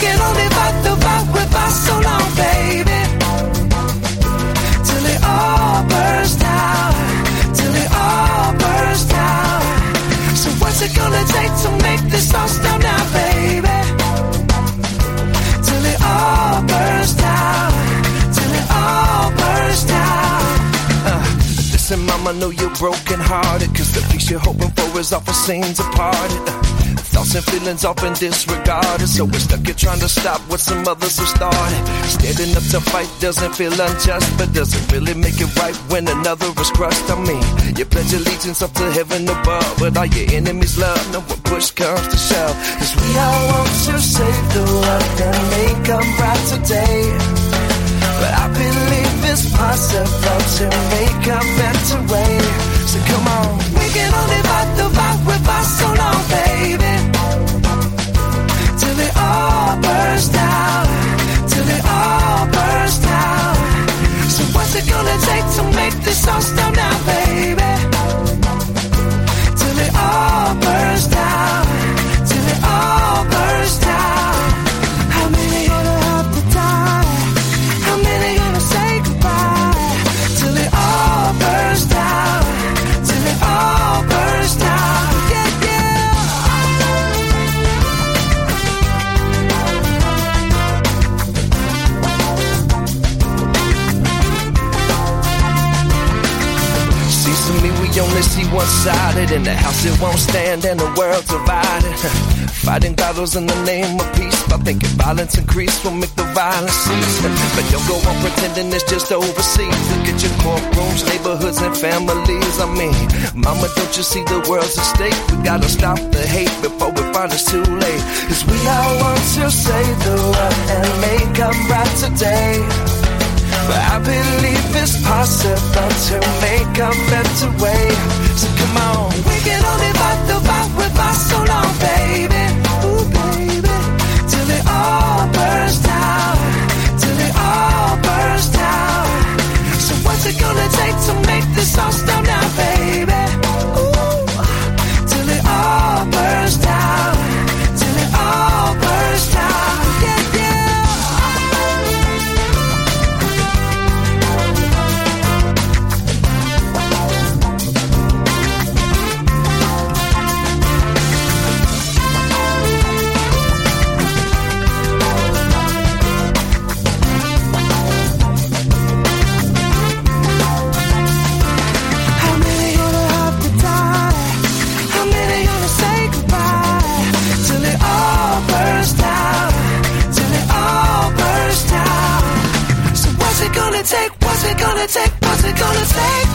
can only fight the fight with us so long, baby. Till it all bursts out. Till it all bursts out. So what's it gonna take to make this all stop now, baby? Till it all bursts out. Till it all bursts out. Listen, mama, know you're broken hearted, cause the peace you're hoping for is often seen departed. Thoughts and feelings often disregarded, so we're stuck here trying to stop what some others have started. Standing up to fight doesn't feel unjust, but doesn't really make it right when another is crushed. I mean, you pledge allegiance up to heaven above, but all your enemies love, no when push comes to shove. Cause we all want to save the world and make up right today, but I believe it's possible to make a better way. So come on, we can only fight the fight with us so long, baby. Till it all bursts out. Till it all bursts out. So what's it gonna take to make this all stop now, baby? Till it all bursts out. Till it all bursts out. How many gonna have to die? How many gonna say goodbye? Till it all bursts out. Till it all bursts out. Yeah, yeah. see, to me we only see one-sided. In the house it won't stand and the world divided. Fighting battles in the name of peace, by thinking violence increase will make the violence cease. But don't go on pretending it's just overseas. Look at your courtrooms, neighborhoods and families. I mean, mama, don't you see the world's at stake? We gotta stop the hate before we find it's too late. Cause we all want to save the world and make up right today, but I believe it's possible to make a better way. So come on, we can only fight the fight with us so long, baby. Ooh, baby. Till it all bursts out. Till it all bursts out. So what's it gonna take to make this all stop now, baby? Ooh, till it all bursts out. Till it all bursts out. Yeah, yeah. What's it gonna take? What's it gonna take?